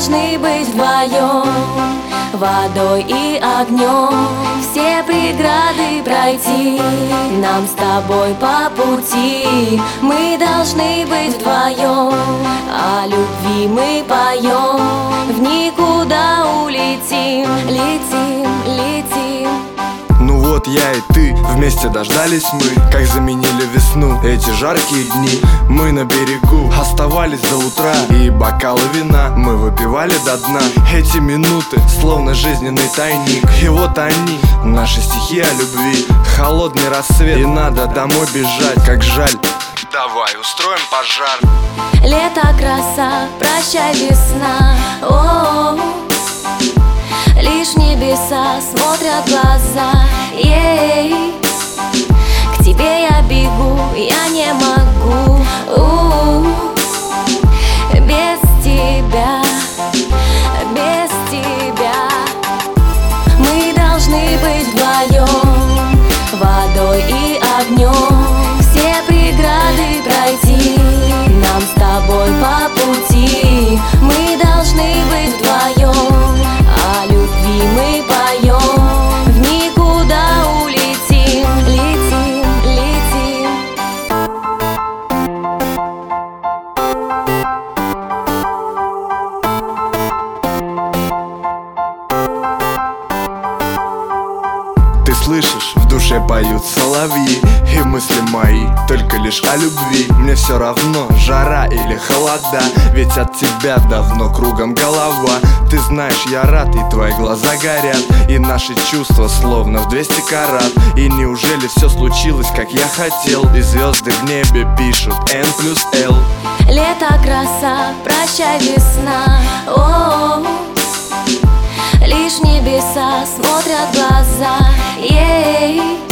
должны быть вдвоем, водой и огнем, все преграды пройти, нам с тобой по пути. Мы должны быть вдвоем, о любви мы поем, в никуда улетим, летим, летим. Ну вот я и ты, вместе дождались мы, как заменили весну. Эти жаркие дни мы на берегу оставались до утра, и бокалы вина мы выпивали до дна. Эти минуты словно жизненный тайник, и вот они, наши стихи о любви. Холодный рассвет, и надо домой бежать, как жаль. Давай устроим пожар. Лето, краса, прощай, весна. О-о-о. Лишь небеса смотрят в глаза. Ей. К тебе я бегу, я не могу. Без тебя, без тебя. Мы должны быть вдвоем, водой и огнем, все преграды пройти, нам с тобой по пути. Мы должны быть вдвоем, о любви мы поем, в никуда улетим, летим, летим. Ты слышишь, в душе поют соловьи, и мысли мои только лишь о любви. Мне все равно, жара или холода, ведь от тебя давно кругом голова. Ты знаешь, я рад, и твои глаза горят, и наши чувства словно в 200 карат. И неужели все случилось, как я хотел, и звезды в небе пишут N+L. Лето, краса, прощай, весна. О-о-о. Лишь небеса смотрят в глаза. Ей.